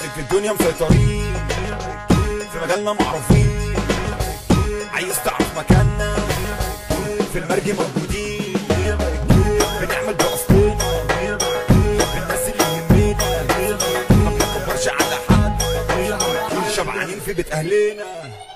في الدنيا مسيطرين، في مجالنا معروفين، عايز تعرف مكاننا في المرج موجودين، بنعمل بأصلنا بالناس اللي يهمنا، ما بنكبرش على حد، شبعانين في بيت أهلنا.